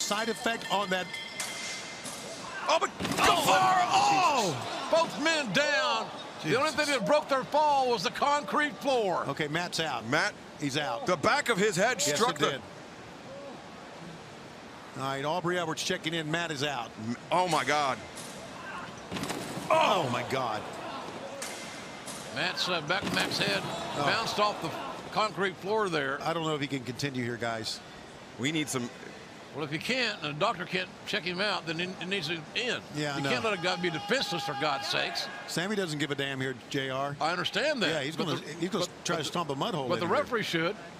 side effect on that. Oh, but go far. Oh, both men down. Jesus. The only thing that broke their fall was the concrete floor. Okay, Matt's out. Matt, he's out. The back of his head Yes, struck it the. did. All right, Aubrey Edwards checking in. Matt is out. Oh my God. Oh my God. Matt's back of Matt's head bounced off the concrete floor there. I don't know if he can continue here, guys. We need some. Well, if he can't, and the doctor can't check him out, then it needs to end. Yeah, you I can't know. let a guy be defenseless, for God's sakes. Sammy doesn't give a damn here, JR. I understand that. Yeah, he's going to try to stomp a mud hole. But the in here. referee should.